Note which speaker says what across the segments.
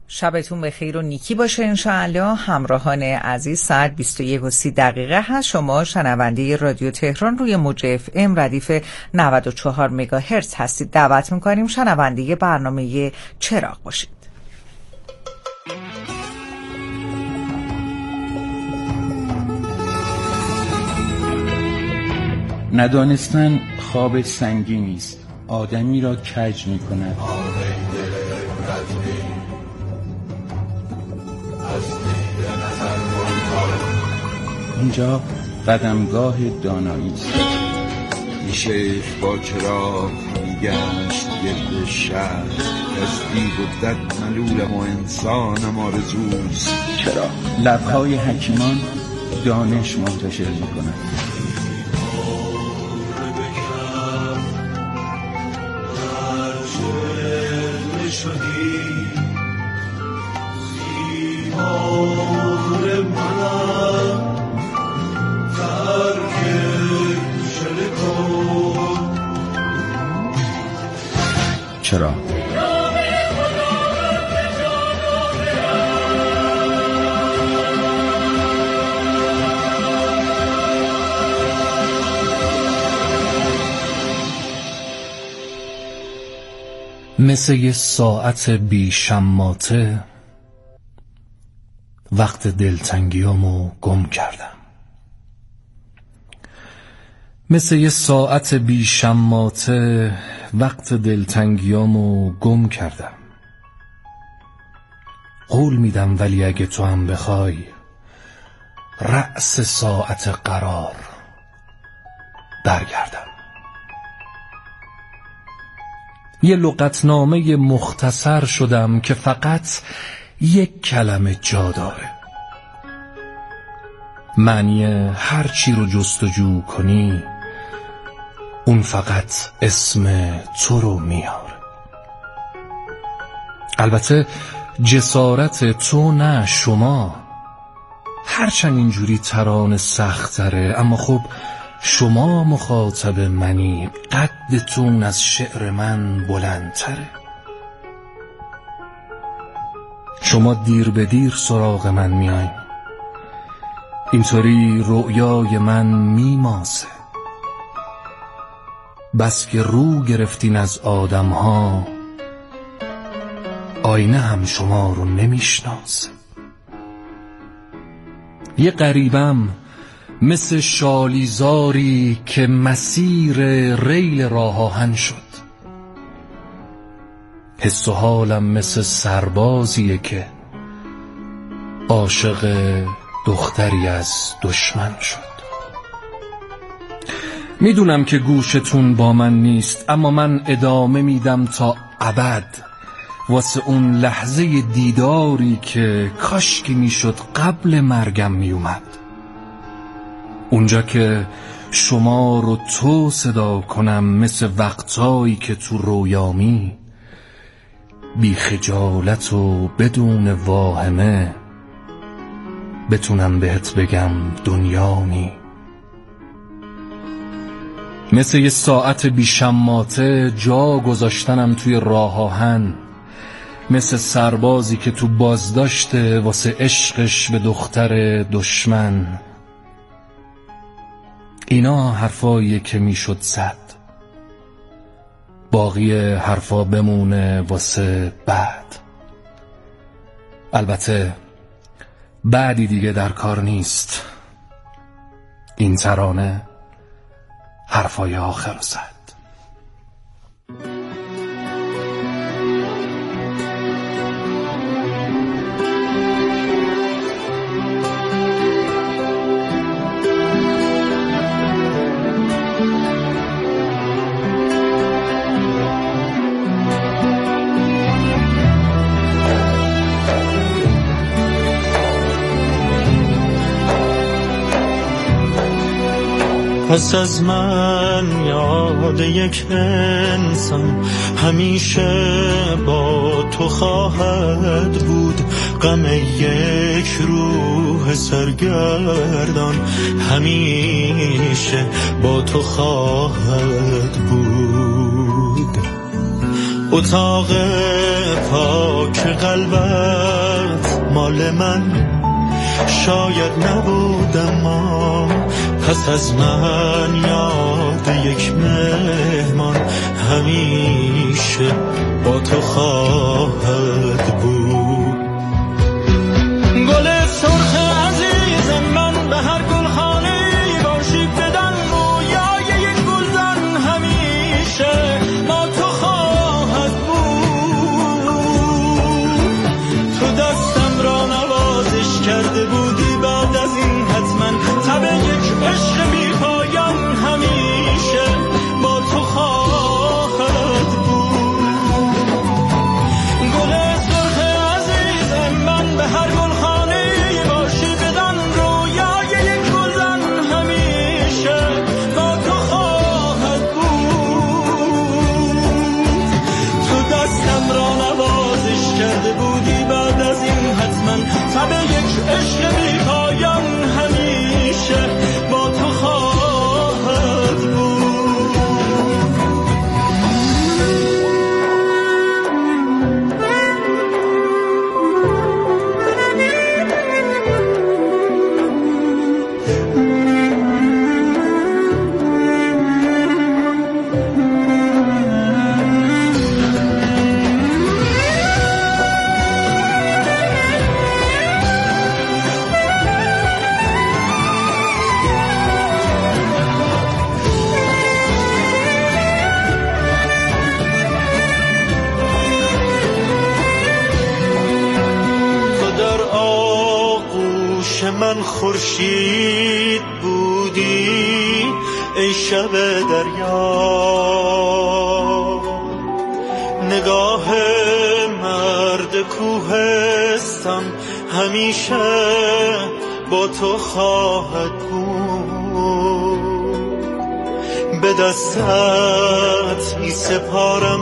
Speaker 1: شبتون بخیر و نیکی باشه انشاءالله. همراهان عزیز، ساعت 21:30 هست. شما شنونده رادیو تهران روی موج FM ردیف 94 مگاهرتز هستید. دعوت میکنیم شنونده برنامه چراغ باشید.
Speaker 2: ندانستن خواب سنگینی است، آدمی را کج می‌کند. اینجا قدمگاه دانایی است.
Speaker 3: این شیخ با چراغ میگشت گرد شهر، کشتی بدت ملولم و انسانم آرزوست.
Speaker 2: چرا لبهای حکیمان دانش منتشر می‌کند. چرا
Speaker 4: مثل یه ساعت بی شماته وقت دلتنگیامو گم کردم. مثل یه ساعت بی شماته وقت دلتنگیامو گم کردم. قول میدم ولی اگه تو هم بخوای رأس ساعت قرار برگردم. یه لغتنامه مختصر شدم که فقط یک کلمه جا داره. معنی هر چی رو جستجو کنی اون فقط اسم تو رو میاره. البته جسارت تو نه شما، هرچند اینجوری ترانه سخت‌تره، اما خب شما مخاطب منی، قدتون از شعر من بلندتره. شما دیر به دیر سراغ من میاین، اینطوری رؤیای من میماسه. بس که رو گرفتین از آدم‌ها، آینه هم شما رو نمیشناسه. یه غریبم مثل شالیزاری که مسیر ریل راه آهن شد. حس و حالم مثل سربازیه که عاشق دختری از دشمن شد. میدونم که گوشتون با من نیست، اما من ادامه میدم تا ابد واسه اون لحظه دیداری که کاشکی میشد قبل مرگم میومد. اونجا که شما رو تو صدا کنم، مثل وقتایی که تو رویامی، بی خجالت و بدون واهمه بتونم بهت بگم دنیا نی. مثل یه ساعت بی شماته جا گذاشتنم توی راه آهن، مثل سربازی که تو بازداشته واسه عشقش به دختر دشمن. اینا حرفاییه که میشد زد، باقی حرفا بمونه واسه بعد. البته بعدی دیگه در کار نیست. این ترانه حرفای آخر زد.
Speaker 5: پس از من یاد یک انسان همیشه با تو خواهد بود. غم یک روح سرگردان همیشه با تو خواهد بود. اتاق پاک قلبت مال من شاید نبود، اما پس از من یاد یک مهمان همیشه با تو خواهد بود. گل سرخ عزیز من به هر گلخانه باشی بدن رویای یک گلزن همیشه با تو خواهد بود. تو دستم را نوازش کرده بودی، بعد از این حتما تب یک عشق بی پایان همیشه با تو خواهد بود. گل سرخ عزیز من به هر گلخانه باشی بدن رویای یک گلزن همیشه با تو خواهد بود. تو دستم را نوازش کرده بودی، بعد از این حتما تب یک عشق بی پایان همیشه با تو خواهد بود. من خورشید بودی ای شب دریا، نگاه مرد کوهستان همیشه با تو خواهد بود. به دستت می سپارم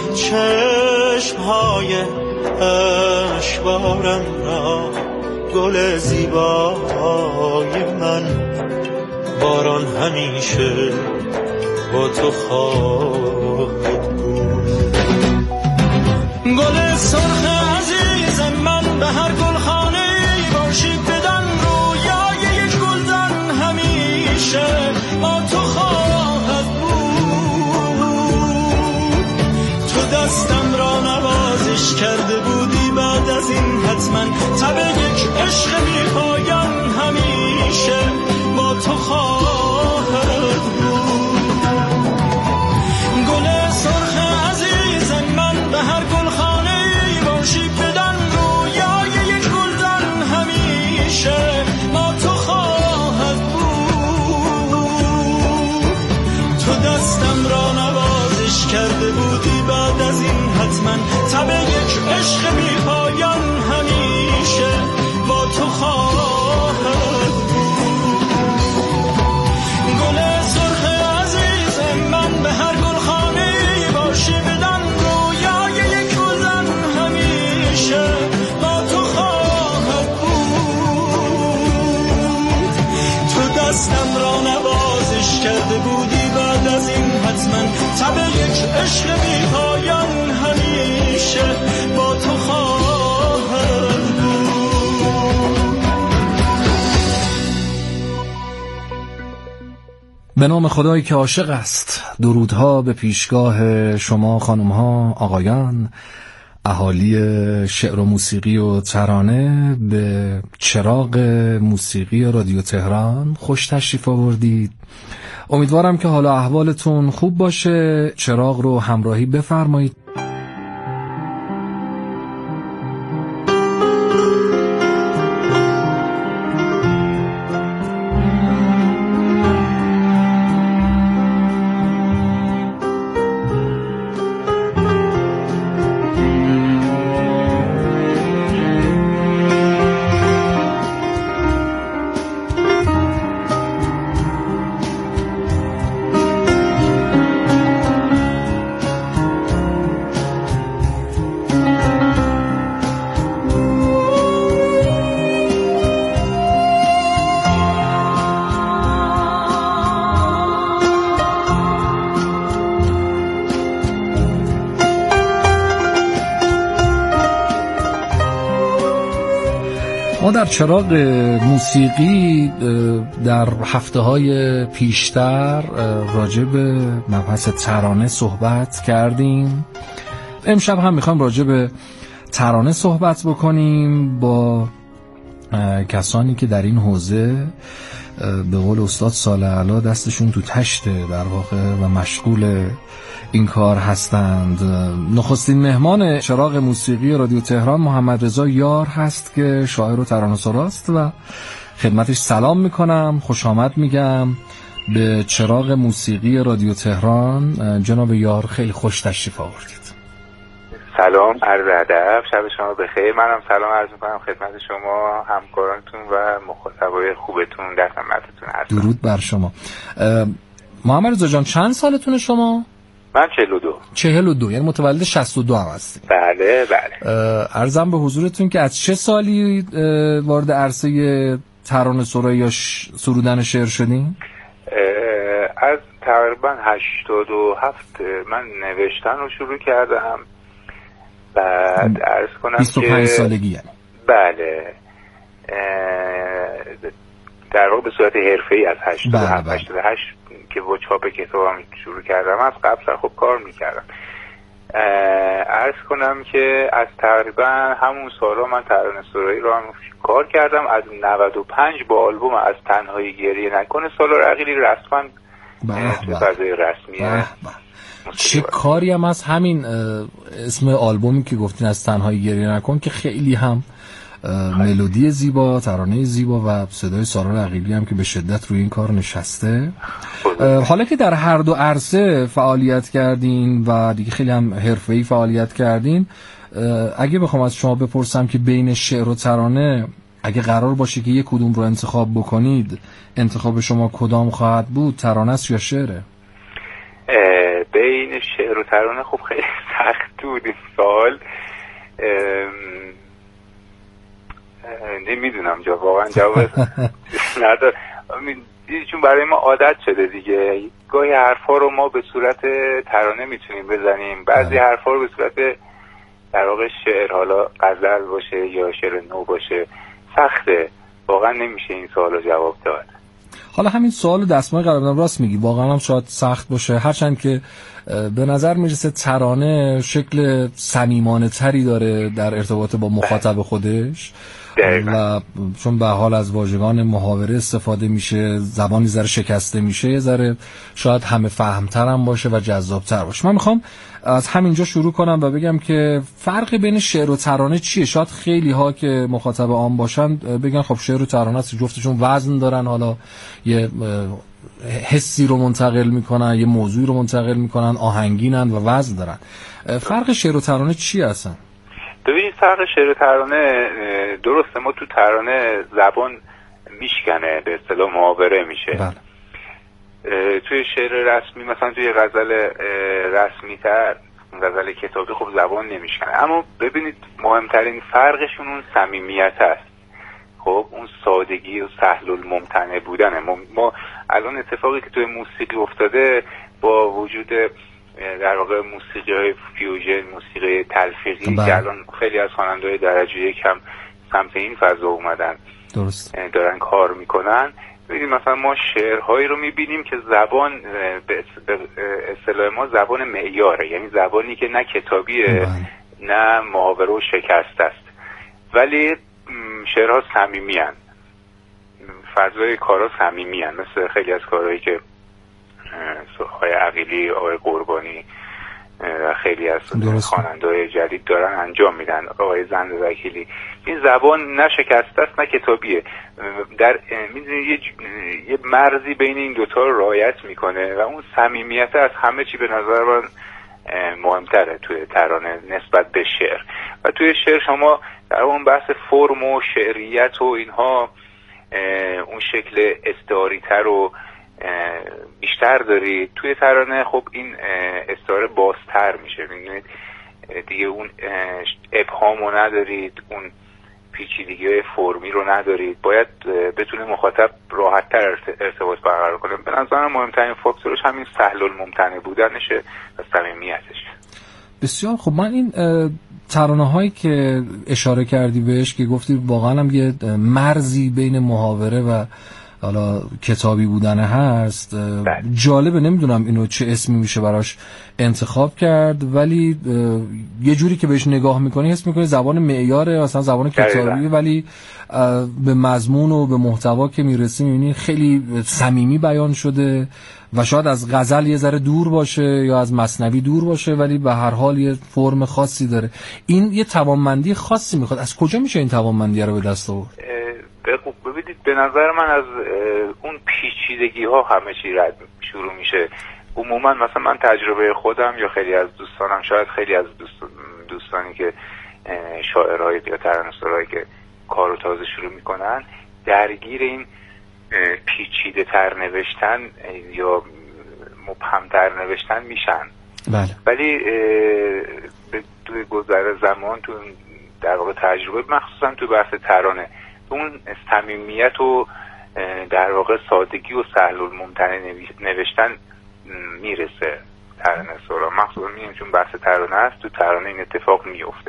Speaker 5: چشمهای اشکبارم را، گل زیبای من باران همیشه با تو خواهد بود. گل سرخ عزیز من به هر گلخانه باشی بدن رویای یک گلزن همیشه با تو خواهد بود. تو دستم را نوازش کرده بودی، بعد از این حتما تب یک عشق بی پایان همیشه با تو خواهد بود. گل سرخ عزیز من به هر گلخانه باشی بدن رویای یک گلزن همیشه با تو خواهد بود. تو دستم را نوازش کرده بودی، بعد از این حتما تب یک عشق بی پایان همیشه با تو خواهد بود. گل سرخ عزیز من به هر گلخانه باشی بدن رویای یک گلزن همیشه با تو خواهد بود. تو دستم را نوازش کرده بودی، بعد از این حتما تب یک عشق بی پایان همیشه با تو خواهد بود.
Speaker 4: به نام خدایی که عاشق است. درودها به پیشگاه شما خانم‌ها، آقایان، اهالی شعر و موسیقی و ترانه. به چراغ موسیقی رادیو تهران خوش تشریف آوردید. امیدوارم که حالا احوالتون خوب باشه. چراغ رو همراهی بفرمایید. ما در چراغ موسیقی در هفته‌های پیشتر راجع به مبحث ترانه صحبت کردیم. امشب هم میخوایم راجع به ترانه صحبت بکنیم با کسانی که در این حوزه به قول استاد صالح علا دستشون تو تشته در واقع و مشغول این کار هستند. نخستین مهمان چراغ موسیقی رادیو تهران محمد رضا یار هست که شاعر و ترانه‌سراست و خدمتش سلام میکنم، خوش آمد میگم به چراغ موسیقی رادیو تهران. جناب یار خیلی خوش تشریف آوردید.
Speaker 6: سلام، عرض ادب، شب شما بخیر. منم سلام عرض میکنم خدمت شما، همکارانتون و مخاطبای خوبتون در خدمتتون هستم.
Speaker 4: درود بر شما. محمد رضا جان چند سالتونه شما؟
Speaker 6: من 42.
Speaker 4: 42 یعنی متولد 62 هم هستید؟
Speaker 6: بله بله.
Speaker 4: عرضم به حضورتون که از چه سالی وارد عرصه ترانه سرایی یا سرودن شعر شدین؟
Speaker 6: از تقریبا 87 من نوشتن رو شروع کردم. بعد عرض کنم
Speaker 4: 25 سالگی یعنی.
Speaker 6: بله. در واقع به صورت حرفه‌ای از 88 که با چاپ کتابم شروع کردم. از قبل خب کار میکردم. عرض کنم که از تقریبا همون سالا من ترانه‌سرایی رو هم کار کردم. از 95 با آلبوم از تنهایی گریه نکن سالار عقیلی رسما توی فضای رسمی.
Speaker 4: چه کاری هم از همین اسم آلبومی که گفتین از تنهایی گریه نکن که خیلی هم ملودی زیبا، ترانه زیبا و صدای سالار عقیلی هم که به شدت روی این کار نشسته. حالا که در هر دو عرصه فعالیت کردین و دیگه خیلی هم حرفه‌ای فعالیت کردین، اگه بخوام از شما بپرسم که بین شعر و ترانه اگه قرار باشه که یک کدوم رو انتخاب بکنید، انتخاب شما کدام خواهد بود؟ ترانه است یا شعره؟
Speaker 6: بین شعر و ترانه خب خیلی سخت بود این سال. نمیدونم واقعا جواب ندارم، چون برای ما عادت شده دیگه. گاهی حرفا رو ما به صورت ترانه میتونیم بزنیم، بعضی حرفا رو به صورت در واقع شعر، حالا غزل باشه یا شعر نو باشه. سخته واقعا، نمیشه این سوالو جواب داد.
Speaker 4: حالا همین سوال دستمال قرار بدم، راست میگی واقعا هم شاید سخت باشه، هرچند که به نظر میرسه ترانه شکل صمیمانه تری داره در ارتباط با مخاطب خودش و چون به حال از واژگان محاوره استفاده میشه، زبانی ذره شکسته میشه، یه ذره شاید همه فهمتر هم باشه و جذابتر باشه. من میخوام از همینجا شروع کنم و بگم که فرق بین شعر و ترانه چیه. شاید خیلی ها که مخاطب عام باشن بگن خب شعر و ترانه است، جفتشون وزن دارن، حالا یه حسی رو منتقل میکنن، یه موضوعی رو منتقل میکنن، آهنگینن و وزن دارن. فرق شعر و ترانه چی هستن؟
Speaker 6: ببینید فرق شعر و ترانه، درسته ما تو ترانه زبان میشکنه، به اصطلاح محاوره میشه.
Speaker 4: بله.
Speaker 6: توی شعر رسمی مثلا توی غزل رسمی تر، غزل کتابی خب زبان نمیشکنه. اما ببینید مهمترین فرقشون اون صمیمیت است. خب اون سادگی و سهل الممتنع بودنه. ما الان اتفاقی که توی موسیقی افتاده با وجود در واقع موسیقی های فیوژن، موسیقی تلفیقی که الان خیلی از خواننده‌های درجه یک هم سمت این فضا اومدن،
Speaker 4: درست
Speaker 6: دارن کار میکنن. ببینید مثلا ما شعرهایی رو میبینیم که زبان به اصطلاح ما زبان معیاره، یعنی زبانی که نه کتابیه نه محاوره و شکست است، ولی شعرها صمیمی ان، فضای کارها صمیمی ان، مثل خیلی از کارهایی که آقای عقیلی، آقای قربانی و خیلی از خواننده‌های جدید دارن انجام میدن، آقای زند وکیلی. این زبان نه شکسته است نه کتابیه، در میدونید یه مرزی بین این دوتا رو رعایت میکنه و اون صمیمیت از همه چی به نظر من مهمتره توی ترانه نسبت به شعر. و توی شعر شما در اون بحث فرم و شعریت و اینها اون شکل استعاری‌تر و بیشتر دارید. توی ترانه خب این استعاره بازتر میشه، میدونید دیگه اون ابهامو ندارید، اون پیچیدگی فرمی رو ندارید، باید بتونه مخاطب راحت‌تر ارتباط برقرار کنه. به نظرم مهمترین فاکتورش همین سهل الممتنع بودنشه و صمیمیتشه.
Speaker 4: بسیار خب. من این ترانه هایی که اشاره کردی بهش که گفتی واقعا هم یه مرزی بین محاوره و حالا کتابی بودن هست، جالبه. نمیدونم اینو چه اسمی میشه براش انتخاب کرد، ولی یه جوری که بهش نگاه میکنی حس میکنی زبان معیاره، مثلا زبان کتابی، ولی به مضمون و به محتوا که میرسی میبینی خیلی صمیمی بیان شده و شاید از غزل یه ذره دور باشه یا از مثنوی دور باشه، ولی به هر حال یه فرم خاصی داره. این یه توانمندی خاصی میخواد. از کجا میشه این توانمندی رو به دست آورد؟
Speaker 6: ببینید به نظر من از اون پیچیدگی ها همه چی رد شروع میشه. عموما مثلا من تجربه خودم یا خیلی از دوستانم، شاید خیلی از دوستانی که شاعرهای یا ترانه‌سرایی که کارو تازه شروع میکنن درگیر این پیچیده تر نوشتن یا مبهم تر نوشتن میشن.
Speaker 4: بله.
Speaker 6: ولی توی گذر زمان، تو در واقع تجربه، مخصوصا تو بحث ترانه، اون صمیمیت و در واقع سادگی و سهل الممتنع نوشتن میرسه ترانه سرا. مخصوصا میگم چون بحث ترانه است، تو ترانه این اتفاق میفته.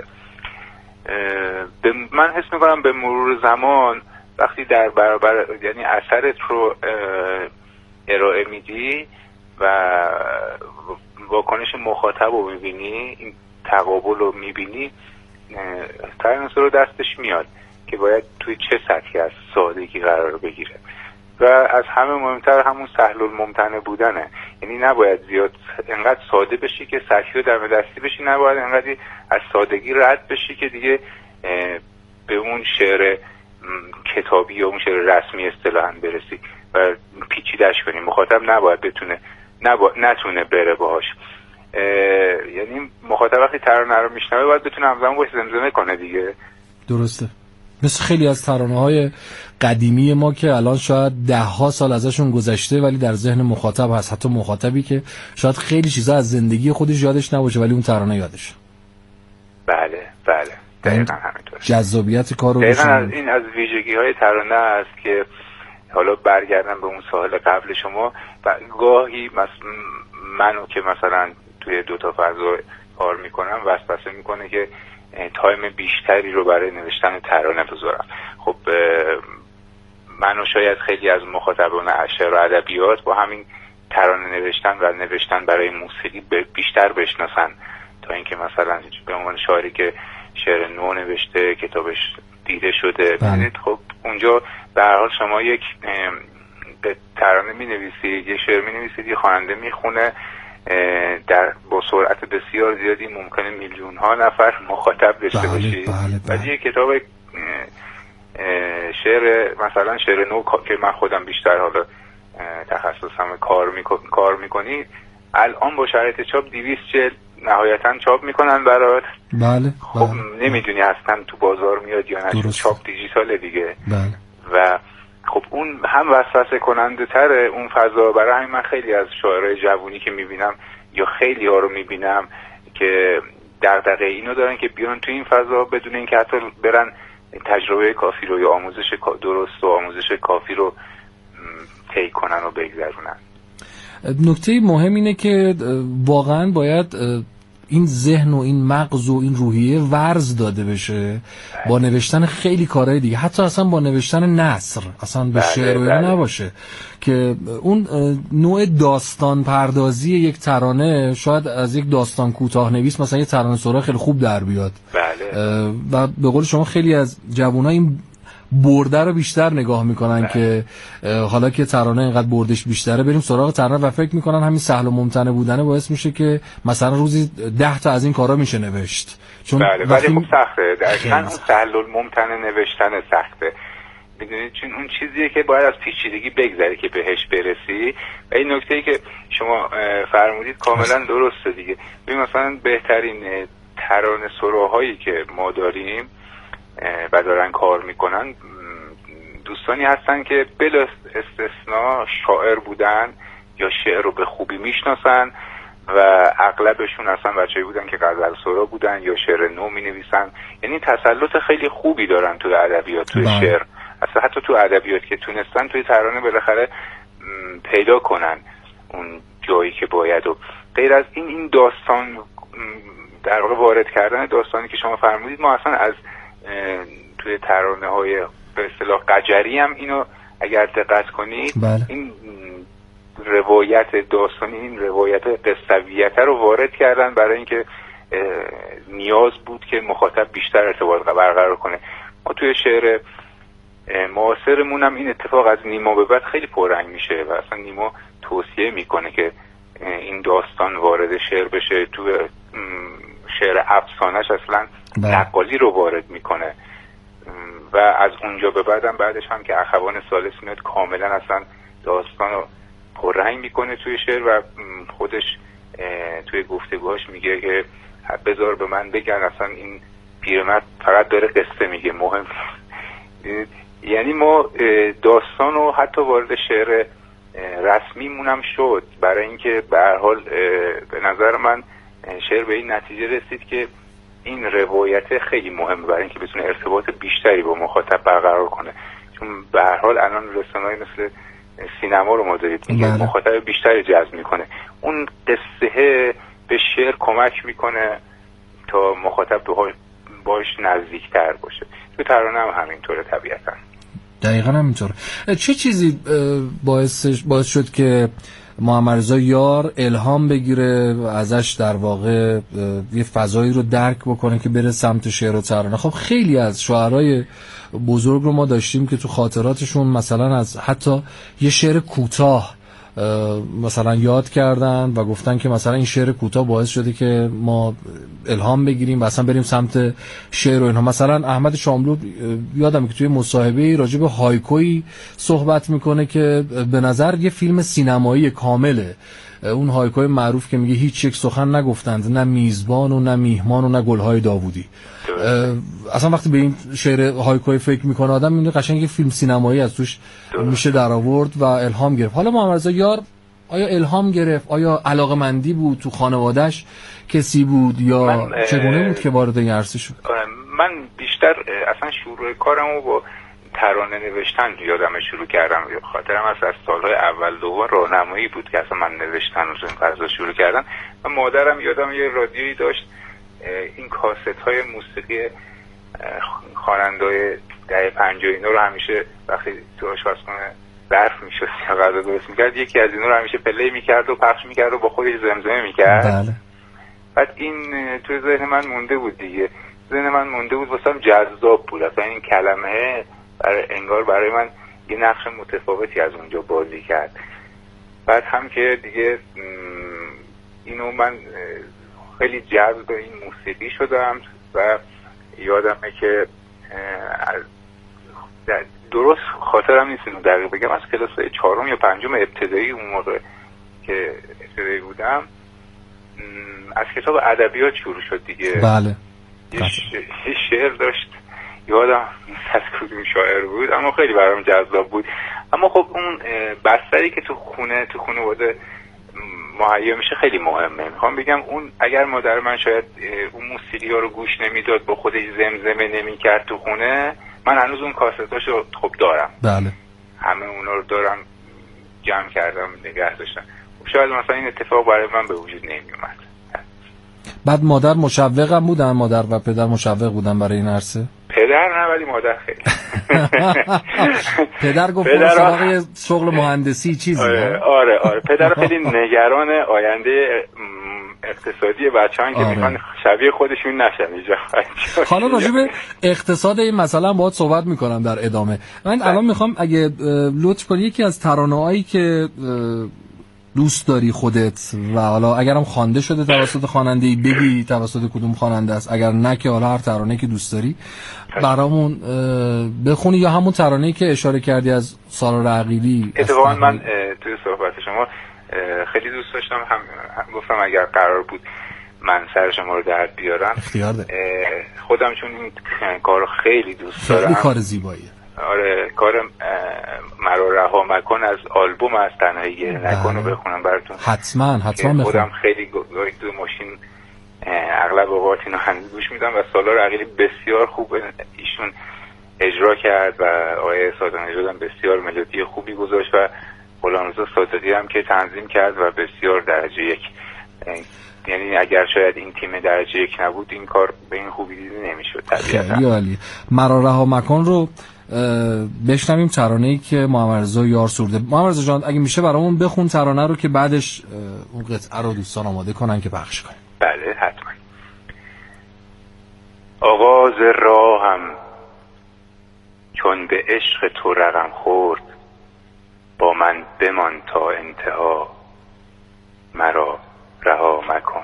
Speaker 6: من حس میکنم به مرور زمان وقتی در برابر یعنی اثرت رو ارائه میدی و واکنش مخاطب رو میبینی، این تقابل رو میبینی، ترانه سرا دستش میاد که باید توی چه سطحی از سادگی قرار بگیره. و از همه مهمتر همون سهل الممتنع بودنه. یعنی نباید زیاد انقدر ساده بشی که سطحی رو دم دستی بشی، نباید انقدر از سادگی رد بشی که دیگه به اون شعر کتابی یا اون شعر رسمی اصطلاحاً برسی و پیچیده‌اش کنی. مخاطب نباید نتونه بره باهاش. یعنی مخاطب وقتی ترانه رو میشنوه باید بتونه همزمان باش زمزمه کنه دیگه.
Speaker 4: درسته. مثل خیلی از ترانه‌های قدیمی ما که الان شاید 10 سال ازشون گذشته ولی در ذهن مخاطب هست، حتی مخاطبی که شاید خیلی چیزا از زندگی خودش یادش نباشه ولی اون ترانه یادشه.
Speaker 6: بله دقیقاً همینطوره.
Speaker 4: جذابیت کارو
Speaker 6: این از ویژگی‌های ترانه است که حالا برگردم به اون سوال قبل شما. گاهی منو که مثلا توی 2 تا فضا کار میکنم وسوسه میکنه که تایم بیشتری رو برای نوشتن ترانه بذارم. خب من و شاید خیلی از مخاطبان شعر و ادبیات با همین ترانه نوشتن و نوشتن برای موسیقی بیشتر بشناسن تا اینکه مثلا به عنوان شاعری که شعر نو نوشته، کتابش دیده شده. ببینید خب اونجا به هر حال شما یک ترانه می‌نویسید، یه شعر می‌نویسید، یه خواننده میخونه، با سرعت بسیار زیادی ممکنه میلیون ها نفر مخاطب داشته باشید. ولی یه کتاب شعر مثلا شعر نو که من خودم بیشتر حالا تخصصم کار میکنی، الان با شرایط چاپ 200 جلد نهایتا چاپ میکنن برات.
Speaker 4: بله.
Speaker 6: خب نمیدونی اصلا تو بازار میاد یا نه، چاپ دیجیتاله دیگه.
Speaker 4: بله.
Speaker 6: و خب اون هم وسوسه کننده تره اون فضا. برای همین من خیلی از شاعرای جوونی که میبینم یا خیلی ها رو میبینم که دغدغه اینو دارن که بیان تو این فضا بدون اینکه حتی برن تجربه کافی رو یا آموزش درست و آموزش کافی رو طی کنن و بگذرونن.
Speaker 4: نکته مهم اینه که واقعا باید این ذهن و این مغز و این روحیه ورز داده بشه با نوشتن خیلی کارهای دیگه، حتی اصلا با نوشتن نثر، اصلا به شعر و نباشه که اون نوع داستان پردازی یک ترانه شاید از یک داستان کوتاه نویس مثلا یه ترانه سرا خیلی خوب در بیاد. و به قول شما خیلی از جوونا این برده رو بیشتر نگاه میکنن که حالا که ترانه اینقدر بردش بیشتره بریم سراغ ترانه و فکر میکنن همین سهل و ممتنع بودنه باعث میشه که مثلا روزی 10 تا از این کارا میشه نوشت. چون
Speaker 6: ولی خب سخته دقیقاً اون سهل و ممتنع نوشتن سخته. میدونید چون اون چیزیه که باید از پیچیدگی بگذری که بهش برسی. و این نکته‌ای که شما فرمودید کاملا درسته دیگه. ببین مثلا بهترین ترانه سراهایی که ما داریم و دارن کار میکنن دوستانی هستن که بلا استثناء شاعر بودن یا شعر رو به خوبی میشناسن و اغلبشون اصلا بچه‌ای بودن که غزل سرا بودن یا شعر نو مینویسن. یعنی تسلط خیلی خوبی دارن توی ادبیات، توی شعر، اصلا حتی تو ادبیات که تونستن توی ترانه بالاخره پیدا کنن اون جایی که باید. و غیر از این داستان در واقع وارد کردن داستانی که شما فرمودید، ما اصلا از توی ترانه های به اصطلاح قجری هم اینو اگر دقت کنید این روایت داستانی، این روایت قصویت رو وارد کردن برای اینکه نیاز بود که مخاطب بیشتر ارتباط برقرار کنه. ما توی شعر معاصرمون هم این اتفاق از نیما به بعد خیلی پررنگ میشه و اصلا نیما توصیه میکنه که این داستان وارد شعر بشه. تو شعر افسانه‌اش اصلا نقالی رو وارد میکنه و از اونجا به بعدم بعدش هم که اخوان ثالث میاد کاملا اصلا داستان رو پررنگ میکنه توی شعر و خودش توی گفتگوهاش میگه که بذار به من بگن اصلا این پیرمرد فقط داره قصه میگه، مهم. یعنی ما داستان رو حتی وارد شعر رسمیمون هم شد برای اینکه به هر حال به نظر من شعر به این نتیجه رسید که این روایت خیلی مهمه برای اینکه بتونه ارتباط بیشتری با مخاطب برقرار کنه، چون به هر حال الان رسانه‌های مثل سینما رو ما دارید میگه مخاطب بیشتری جذب میکنه، اون قصه به شعر کمک میکنه تا مخاطب باش نزدیکتر باشه. تو ترانه هم همینطوره طبیعتا.
Speaker 4: دقیقا همینطوره. چه چیزی باعث شد که محمد رضا یار الهام بگیره و ازش در واقع یه فضایی رو درک بکنه که بره سمت شعر و ترانه؟ خب خیلی از شاعرای بزرگ رو ما داشتیم که تو خاطراتشون مثلا از حتی یه شعر کوتاه مثلا یاد کردن و گفتن که مثلا این شعر کوتاه باعث شده که ما الهام بگیریم و اصلا بریم سمت شعر و اینها. مثلا احمد شاملو یادم که توی مصاحبه راجع به هایکویی صحبت میکنه که به نظر یه فیلم سینمایی کامله. اون هایکوی معروف که میگه هیچ یک سخن نگفتند، نه میزبان و نه میهمان و نه گلهای داوودی. اصلا وقتی به این شعر هایکوی فکر میکنه آدم میبینه قشنگ یه فیلم سینمایی از توش میشه در آورد و الهام گرفت. حالا محمد رضا یار آیا الهام گرفت؟ آیا علاقمندی بود؟ تو خانواده‌اش کسی بود یا چگونه بود که وارد این عرصه شد؟
Speaker 6: من بیشتر اصلا شروع کارمو با ترانه نوشتن یادم شروع کردم. خاطرم از سالهای اول دوم راهنمایی بود که اصلا من نوشتن رو این فضا شروع کردم و مادرم یادم یه رادیویی داشت، این کاست های موسیقی خواننده‌های دهه 50 اینا رو همیشه وقتی تو آشپزخونه ظرف می‌شست یا غذا درست می‌کرد یکی از اینا رو همیشه پلی می‌کرد و پخش می‌کرد و با خودش زمزمه می‌کرد.
Speaker 4: بله.
Speaker 6: بعد این توی ذهن من مونده بود دیگه، ذهن من مونده بود، واسم جذاب بود. اصلا این کلمه انگار برای من یه نقش متفاوتی از اونجا بازی کرد. بعد هم که دیگه اینو من خیلی جذب این موسیقی شدم و یادمه که درست خاطرم نیست اینو دقیق بگم، از کلاس 4 یا 5 ابتدایی اون موقع که ابتدایی بودم از کتاب ادبیات شروع شد دیگه.
Speaker 4: بله.
Speaker 6: یه شعر داشت یادم از کدوم شاعر بود اما خیلی برام جذاب بود. اما خب اون بستری که تو خانواده مهیا میشه خیلی مهمه. میخوام بگم اون اگر مادر من شاید اون موسیقی ها رو گوش نمیداد، با خودش زمزمه نمیکرد تو خونه، من هنوز اون کاستاشو خب دارم.
Speaker 4: بله.
Speaker 6: همه اونا رو دارم، جمع کردم نگه داشتم. شاید مثلا این اتفاق برای من به وجود نمیومد.
Speaker 4: بعد مادر مشوقم بودن، مادر و پدر مشوق بودن برای این عرصه؟
Speaker 6: پدر نه ولی مادر خیلی.
Speaker 4: پدر گفت سراغ شغل مهندسی چیزی.
Speaker 6: آره پدر خیلی نگران آینده اقتصادی بچه‌ها که میخوان شبیه خودشون نشن اینجا.
Speaker 4: حالا راجع به اقتصاد این مثلا باهات صحبت میکنم در ادامه. من الان میخوام اگه لطف کنی یکی از ترانه‌هایی که دوست داری خودت و حالا اگرم خوانده شده توسط خواننده‌ای بگی توسط کدوم خواننده است، اگر نه که حالا هر ترانه‌ای که دوست داری برامون بخونی، یا همون ترانه‌ای که اشاره کردی از سالار عقیلی.
Speaker 6: اتفاقا من توی صحبت شما خیلی دوست داشتم، هم گفتم اگر قرار بود من سر شما رو درد بیارم
Speaker 4: اختیار ده.
Speaker 6: خودم چون این کارو خیلی دوست دارم.
Speaker 4: خیلی کار زیباییه.
Speaker 6: آره کار مرا رها مکن از آلبوم از تنهایی نکن رو بخونم براتون.
Speaker 4: حتما بخونم. خودم
Speaker 6: خیلی گاهی تو ماشین اغلب اوقات اینو هنوز گوش میدم و سالار عقیلی بسیار خوب ایشون اجرا کرد و آقای سادات نژاد هم بسیار ملودی خوبی گذاشت و غلامرضا صادقی هم که تنظیم کرد و بسیار درجه یک. یعنی اگر شاید این تیم درجه یک نبود این کار به این خوبی دیده نمیشد.
Speaker 4: خیلی عالی. مرا رها مکن رو بشنویم، ترانه‌ای که محمد رضا یار سروده. محمد رضا جان اگه میشه برامون بخون ترانه رو که بعدش اون قطعه رو دوستان آماده کنن که پخش کنیم.
Speaker 6: بله حتما. آغاز راهم چون به عشق تو رقم خورد، با من بمان تا انتها، مرا رها مکن.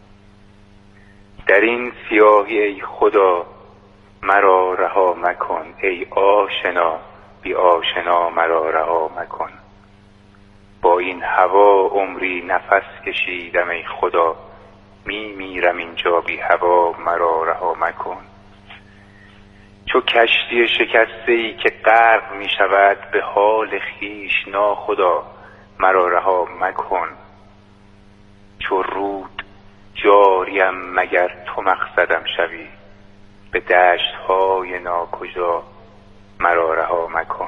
Speaker 6: در این سیاهی ای خدا مرا رها مکن، ای آشنا بی آشنا مرا رها مکن. با این هوا عمری نفس کشیدم ای خدا، میرم اینجا بی هوا مرا رها مکن. چو کشتی شکسته ای که غرق می شود به حال خویش ناخدا، مرا رها مکن. چو رود جاریم مگر تو مقصدم شوی، به دشت های ناکجا مرا رها مکن.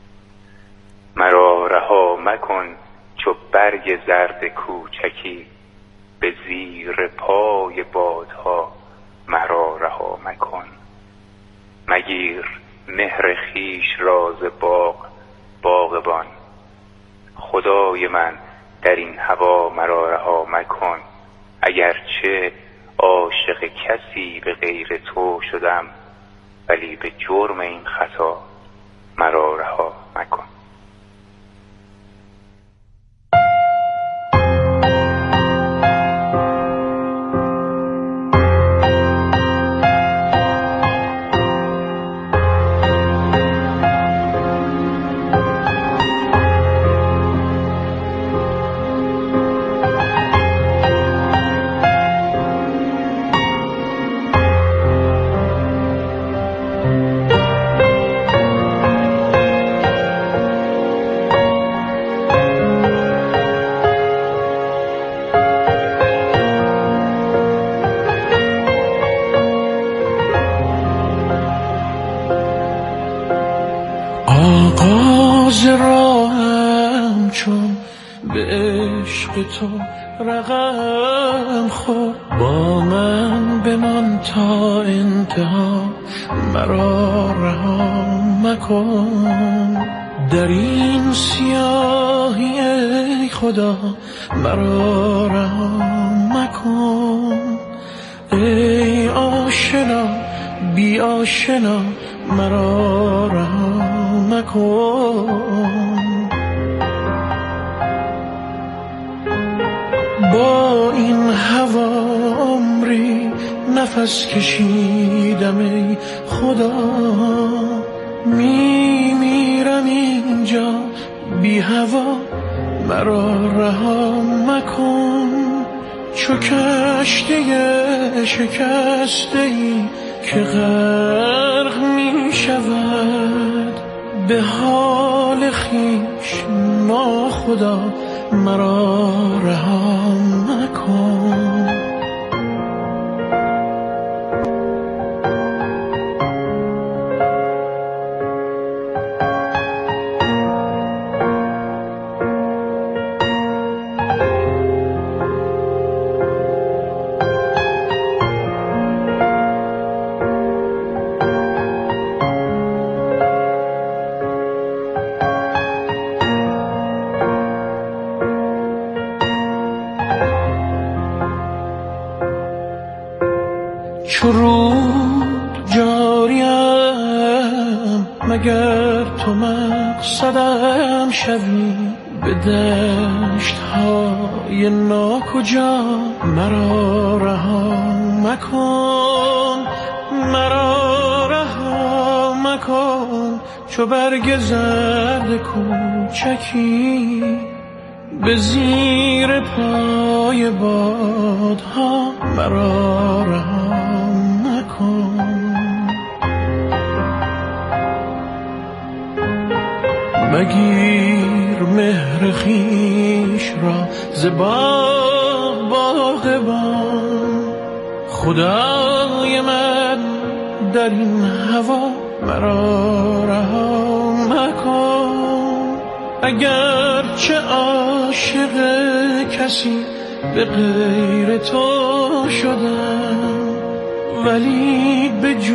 Speaker 6: مرا رها مکن چو برگ زرد کوچکی، به زیر پای بادها مرا رها مکن. مگیر مهر خویش راز باغبان، خدای من در این هوا مرا رها مکن. اگرچه عاشق کسی به غیر تو شدم، ولی به جرم این خطا مرا رها مکن.
Speaker 5: آغاز راهم چون به عشق تو رقم خورد، با من بمان تا انتها، مرا رها مکن. در این سیاهی ای خدا مرا رها مکن. ای آشنا بی آشنا مرا رها مکن. با این هوا عمری نفس کشیدم ای خدا، میرم اینجا بی هوا مرا رها مکن. چو کشتی شکسته ای که غرق می شود به حال خویش ناخدا، مرا رها مکن. چو رود جاریم مگر تو مقصدم شوی، به دشت های ناکجا مرا رها مکن. مرا رها مکن چو برگ زرد کوچکی، به زیر پای بادها مرا رها مکن. مگیر مهر خویش را ز باغبان، خدای من در این هوا مرا رها مکن. اگر چه عاشق کسی به غیر تو شدم، ولی به